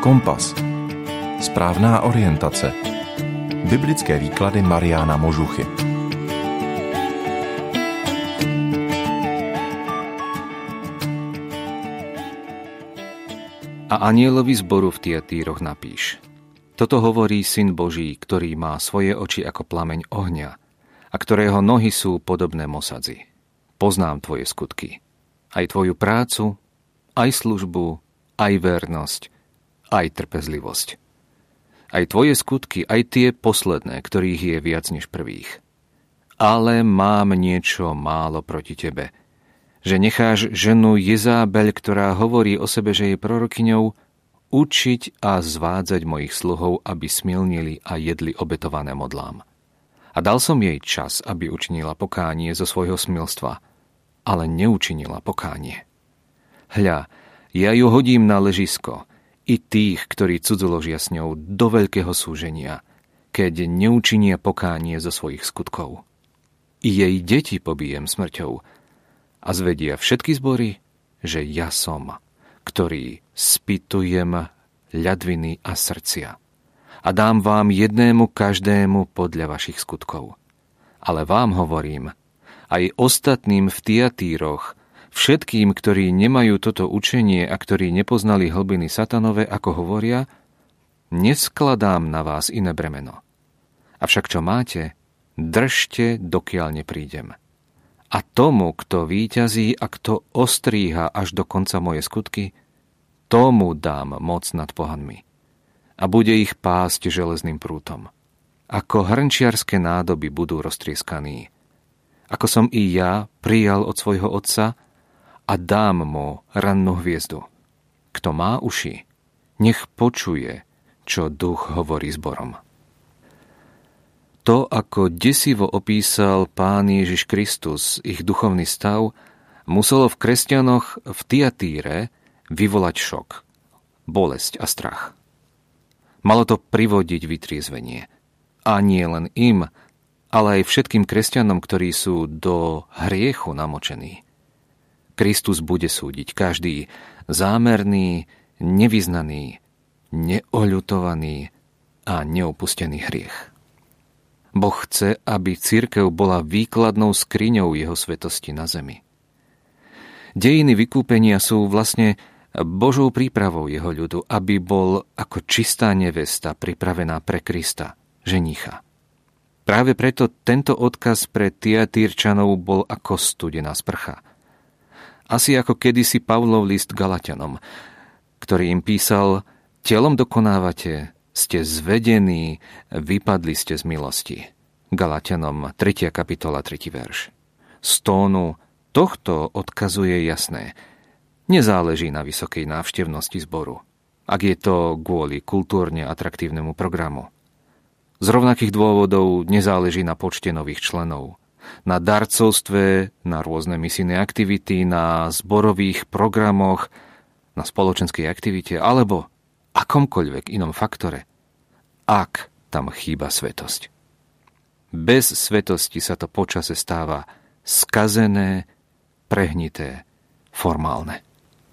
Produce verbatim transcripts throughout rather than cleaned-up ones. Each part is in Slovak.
Kompas. Správná orientace. Biblické výklady Mariána Možuchy. A anielovi zboru v Tiatíroch napíš: Toto hovorí Syn Boží, ktorý má svoje oči ako plameň ohňa a ktorého nohy sú podobné mosadzi. Poznám tvoje skutky, aj tvoju prácu, aj službu, aj vernosť, aj trpezlivosť. Aj tvoje skutky, aj tie posledné, ktorých je viac než prvých. Ale mám niečo málo proti tebe, že necháš ženu Jezábeľ, ktorá hovorí o sebe, že je prorokyňou, učiť a zvádzať mojich sluhov, aby smilnili a jedli obetované modlám. A dal som jej čas, aby učinila pokánie zo svojho smilstva, ale neučinila pokánie. Hľa, ja ju hodím na ležisko, i tých, ktorí cudzoložia s ňou, do veľkého súženia, keď neučinia pokánie zo svojich skutkov. I jej deti pobijem smrťou a zvedia všetky zbory, že ja som, ktorý spýtujem ľadviny a srdcia a dám vám jednému každému podľa vašich skutkov. Ale vám hovorím, aj ostatným v Tiatíroch, všetkým, ktorí nemajú toto učenie a ktorí nepoznali hlbiny satanove, ako hovoria, neskladám na vás iné bremeno. Avšak čo máte, držte, dokiaľ neprídem. A tomu, kto víťazí a kto ostríha až do konca moje skutky, tomu dám moc nad pohanmi. A bude ich pásť železným prútom. Ako hrnčiarske nádoby budú roztrieskaní. Ako som i ja prijal od svojho otca a dám mu rannú hviezdu. Kto má uši, nech počuje, čo duch hovorí zborom. To, ako desivo opísal Pán Ježiš Kristus ich duchovný stav, muselo v kresťanoch v Tiatíre vyvolať šok, bolesť a strach. Malo to privodiť vytriezvenie. A nie len im, ale aj všetkým kresťanom, ktorí sú do hriechu namočení. Kristus bude súdiť každý zámerný, nevyznaný, neoľutovaný a neopustený hriech. Boh chce, aby cirkev bola výkladnou skriňou jeho svetosti na zemi. Dejiny vykúpenia sú vlastne Božou prípravou jeho ľudu, aby bol ako čistá nevesta pripravená pre Krista, ženicha. Práve preto tento odkaz pre Tiatírčanov bol ako studená sprcha. Asi ako kedysi Pavlov list Galatianom, ktorý im písal: Telom dokonávate, ste zvedení, vypadli ste z milosti. Galatianom tretia kapitola, tretí verš. Z tónu tohto odkazuje jasné: nezáleží na vysokej návštevnosti zboru, ak je to kvôli kultúrne atraktívnemu programu. Z rovnakých dôvodov nezáleží na počte nových členov, na darcovstve, na rôzne misijné aktivity, na zborových programoch, na spoločenskej aktivite alebo akomkoľvek inom faktore, ak tam chýba svetosť. Bez svetosti sa to počase stáva skazené, prehnité, formálne.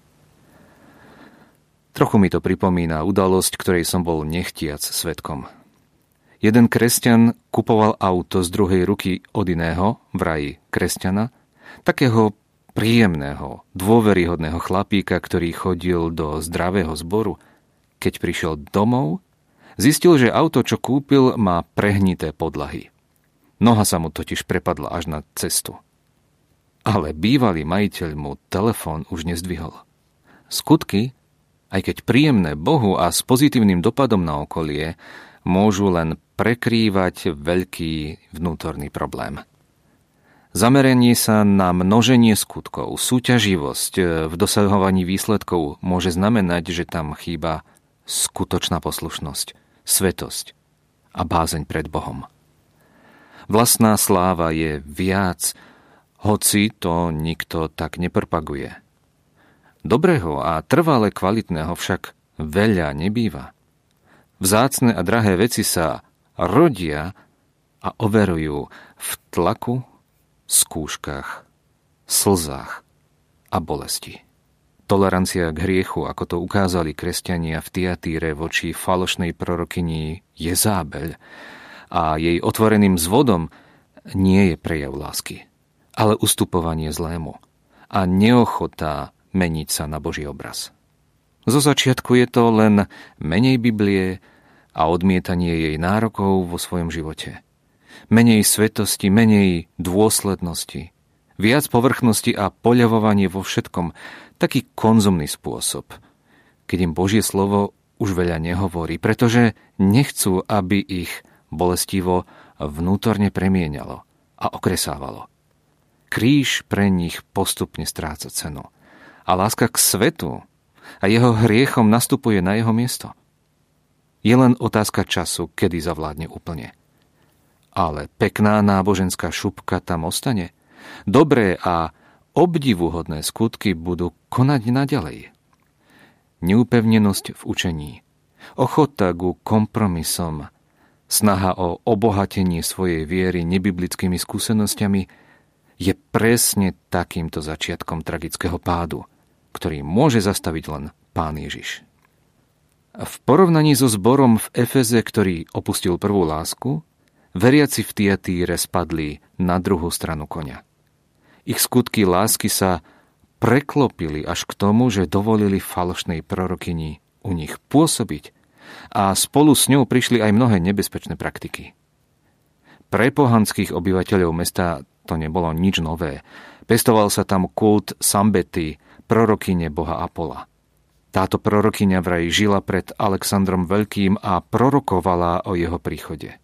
Trochu mi to pripomína udalosť, ktorej som bol nechtiac svedkom. Jeden kresťan kupoval auto z druhej ruky od iného, vraj kresťana, takého príjemného, dôveryhodného chlapíka, ktorý chodil do zdravého zboru. Keď prišiel domov, zistil, že auto, čo kúpil, má prehnité podlahy. Noha sa mu totiž prepadla až na cestu. Ale bývalý majiteľ mu telefón už nezdvihol. Skutky, aj keď príjemné Bohu a s pozitívnym dopadom na okolie, môžu len prekrývať veľký vnútorný problém. Zameranie sa na množenie skutkov, súťaživosť v dosahovaní výsledkov môže znamenať, že tam chýba skutočná poslušnosť, svetosť a bázeň pred Bohom. Vlastná sláva je viac, hoci to nikto tak nepropaguje. Dobrého a trvale kvalitného však veľa nebýva. Vzácne a drahé veci sa rodia a overujú v tlaku, skúškach, slzách a bolesti. tolerancia k hriechu, ako to ukázali kresťania v Tiatíre voči falošnej prorokyni Jezábel a jej otvoreným zvodom, nie je prejav lásky, ale ustupovanie zlému a neochota meniť sa na Boží obraz. Zo začiatku je to len menej Biblie a odmietanie jej nárokov vo svojom živote. Menej svetosti, menej dôslednosti, viac povrchnosti a poľavovanie vo všetkom, taký konzumný spôsob, keď im Božie slovo už veľa nehovorí, pretože nechcú, aby ich bolestivo vnútorne premieňalo a okresávalo. Kríž pre nich postupne stráca cenu a láska k svetu a jeho hriechom nastupuje na jeho miesto. Je len otázka času, kedy zavládne úplne. Ale pekná náboženská šupka tam ostane. Dobré a obdivuhodné skutky budú konať naďalej. Neupevnenosť v učení, ochota ku kompromisom, snaha o obohatenie svojej viery nebiblickými skúsenosťami je presne takýmto začiatkom tragického pádu, ktorý môže zastaviť len Pán Ježiš. V porovnaní so zborom v Efeze, ktorý opustil prvú lásku, veriaci v Tiatíre spadli na druhú stranu koňa. Ich skutky lásky sa preklopili až k tomu, že dovolili falošnej prorokyni u nich pôsobiť a spolu s ňou prišli aj mnohé nebezpečné praktiky. Pre pohanských obyvateľov mesta to nebolo nič nové. Pestoval sa tam kult Sambety, prorokyne boha Apola. Táto prorokyňa vraj žila pred Alexandrom Veľkým a prorokovala o jeho príchode.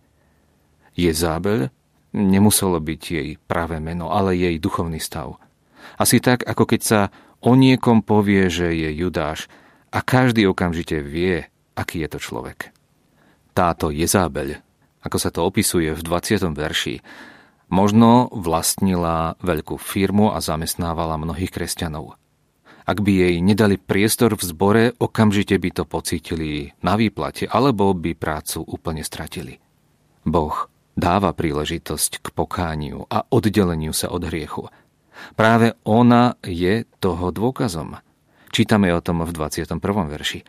Jezábel nemuselo byť jej pravé meno, ale jej duchovný stav. Asi tak, ako keď sa o niekom povie, že je Judáš a každý okamžite vie, aký je to človek. Táto Jezábel, ako sa to opisuje v dvadsiatom verši, možno vlastnila veľkú firmu a zamestnávala mnohých kresťanov. Ak by jej nedali priestor v zbore, okamžite by to pocítili na výplate, alebo by prácu úplne stratili. Boh dáva príležitosť k pokániu a oddeleniu sa od hriechu. Práve ona je toho dôkazom. Čítame o tom v dvadsiatom prvom verši.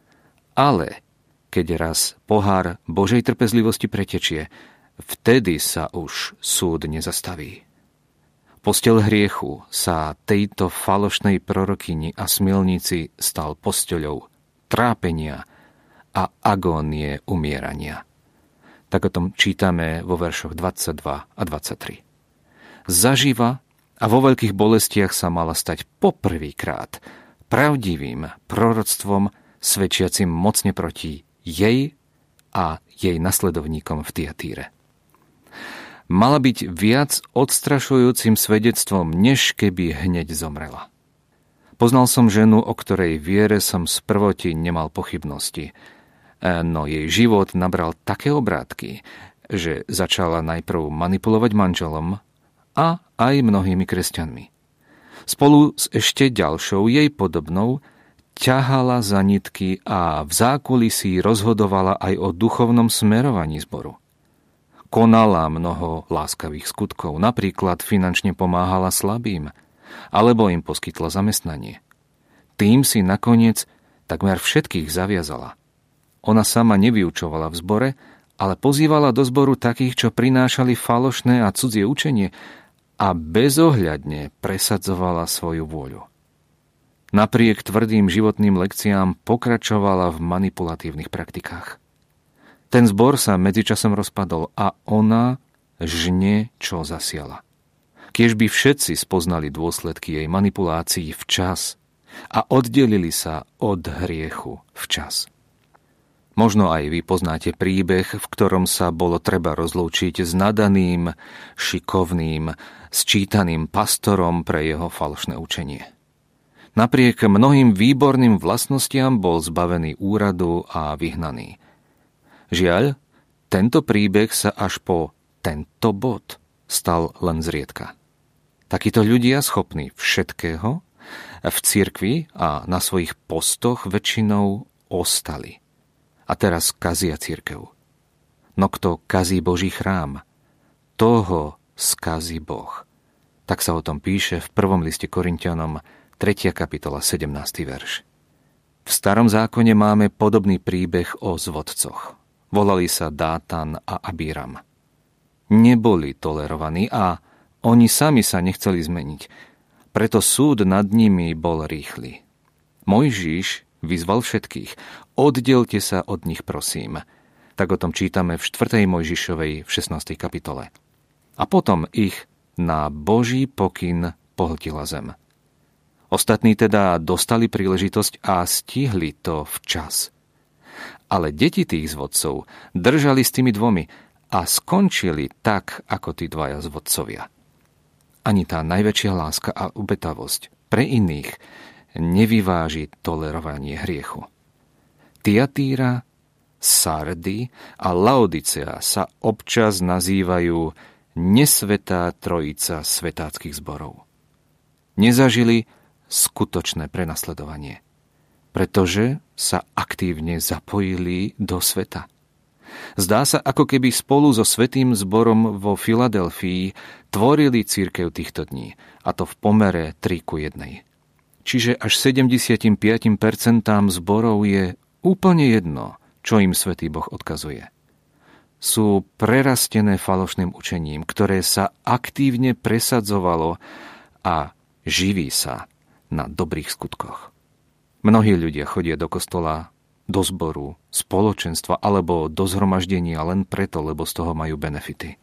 Ale keď raz pohár Božej trpezlivosti pretečie, vtedy sa už súd nezastaví. Posteľ hriechu sa tejto falošnej prorokyni a smilnici stal posteľou trápenia a agónie umierania. Tak o tom čítame vo veršoch dvadsaťdva a dvadsaťtri. Zaživa a vo veľkých bolestiach sa mala stať poprvýkrát pravdivým proroctvom svedčiacim mocne proti jej a jej nasledovníkom v Tiatíre. Mala byť viac odstrašujúcim svedectvom, než keby hneď zomrela. Poznal som ženu, o ktorej viere som z prvoti nemal pochybnosti, no jej život nabral také obrátky, že začala najprv manipulovať manželom a aj mnohými kresťanmi. Spolu s ešte ďalšou jej podobnou ťahala za nitky a v zákulisí rozhodovala aj o duchovnom smerovaní zboru. Konala mnoho láskavých skutkov, napríklad finančne pomáhala slabým, alebo im poskytla zamestnanie. Tým si nakoniec takmer všetkých zaviazala. Ona sama nevyučovala v zbore, ale pozývala do zboru takých, čo prinášali falošné a cudzie učenie a bezohľadne presadzovala svoju vôľu. Napriek tvrdým životným lekciám pokračovala v manipulatívnych praktikách. Ten zbor sa medzičasom rozpadol a ona žne, čo zasiala. Kiež by všetci spoznali dôsledky jej manipulácií včas a oddelili sa od hriechu včas. Možno aj vy poznáte príbeh, v ktorom sa bolo treba rozlúčiť s nadaným, šikovným, sčítaným pastorom pre jeho falošné učenie. Napriek mnohým výborným vlastnostiam bol zbavený úradu a vyhnaný. Žiaľ, tento príbeh sa až po tento bod stal len zriedka. Takíto ľudia schopní všetkého v cirkvi a na svojich postoch väčšinou ostali. A teraz kazia cirkev. No kto kazí Boží chrám, toho skazí Boh. Tak sa o tom píše v prvom liste Korinťanom tretia kapitola, sedemnásty verš. V starom zákone máme podobný príbeh o zvodcoch. Volali sa Dátan a Abíram. Neboli tolerovaní a oni sami sa nechceli zmeniť. Preto súd nad nimi bol rýchly. Mojžiš vyzval všetkých: oddelte sa od nich, prosím. Tak o tom čítame v štvrtej Mojžišovej v šestnástej kapitole. A potom ich na Boží pokyn pohltila zem. Ostatní teda dostali príležitosť a stihli to včas. Ale deti tých zvodcov držali s tými dvomi a skončili tak, ako tí dvaja zvodcovia. Ani tá najväčšia láska a obetavosť pre iných nevyváži tolerovanie hriechu. Tiatíra, Sardy a Laodicea sa občas nazývajú nesvetá trojica svetáckych zborov. Nezažili skutočné prenasledovanie, pretože sa aktívne zapojili do sveta. Zdá sa, ako keby spolu so svätým zborom vo Filadelfii tvorili cirkev týchto dní, a to v pomere tri ku jednej. Čiže až sedemdesiatpäť percent zborov je úplne jedno, čo im svätý Boh odkazuje. Sú prerastené falošným učením, ktoré sa aktívne presadzovalo a živí sa na dobrých skutkoch. Mnohí ľudia chodia do kostola, do zboru, spoločenstva alebo do zhromaždenia len preto, lebo z toho majú benefity.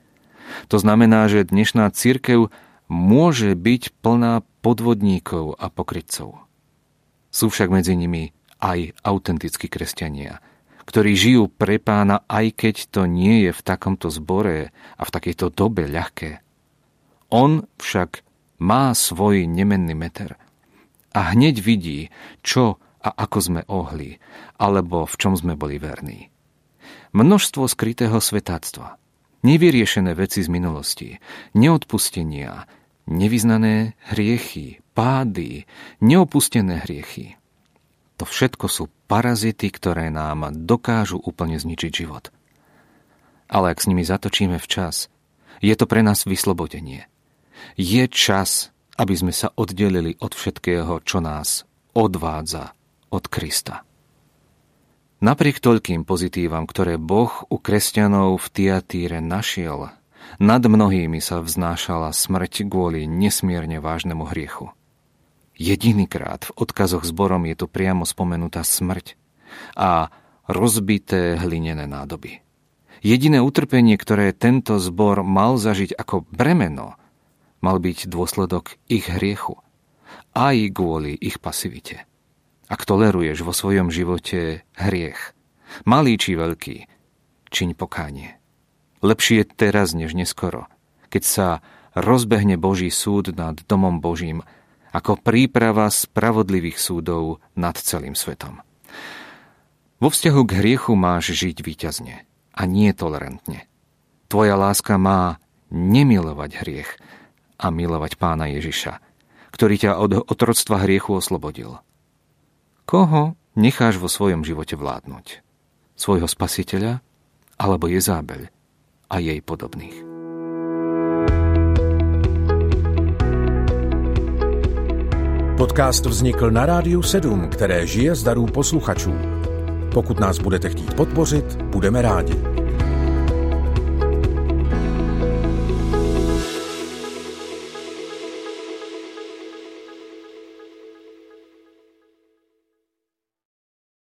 To znamená, že dnešná cirkev môže byť plná podvodníkov a pokrytcov. Sú však medzi nimi aj autentickí kresťania, ktorí žijú pre Pána, aj keď to nie je v takomto zbore a v takejto dobe ľahké. On však má svoj nemenný meter a hneď vidí, čo a ako sme ohli, alebo v čom sme boli verní. Množstvo skrytého svetáctva, nevyriešené veci z minulosti, neodpustenia, nevyznané hriechy, pády, neopustené hriechy. To všetko sú parazity, ktoré nám dokážu úplne zničiť život. Ale ak s nimi zatočíme včas, je to pre nás vyslobodenie. Je čas, aby sme sa oddelili od všetkého, čo nás odvádza od Krista. Napriek toľkým pozitívam, ktoré Boh u kresťanov v Tiatíre našiel, nad mnohými sa vznášala smrť kvôli nesmierne vážnemu hriechu. Jedinýkrát v odkazoch zborom je tu priamo spomenutá smrť a rozbité hlinené nádoby. Jediné utrpenie, ktoré tento zbor mal zažiť ako bremeno, mal byť dôsledok ich hriechu, aj kvôli ich pasivite. Ak toleruješ vo svojom živote hriech, malý či veľký, čiň pokánie. Lepšie je teraz, než neskoro, keď sa rozbehne Boží súd nad domom Božím, ako príprava spravodlivých súdov nad celým svetom. Vo vzťahu k hriechu máš žiť víťazne a nie tolerantne. Tvoja láska má nemilovať hriech a milovať Pána Ježiša, ktorý ťa od otroctva hriechu oslobodil. Koho necháš vo svojom živote vládnuť? Svojho Spasiteľa alebo Jezábeľ a jej podobných? Podcast vznikl na Rádiu sedm, které žije z darů posluchačů. Pokud nás budete chtít podpořit, budeme rádi.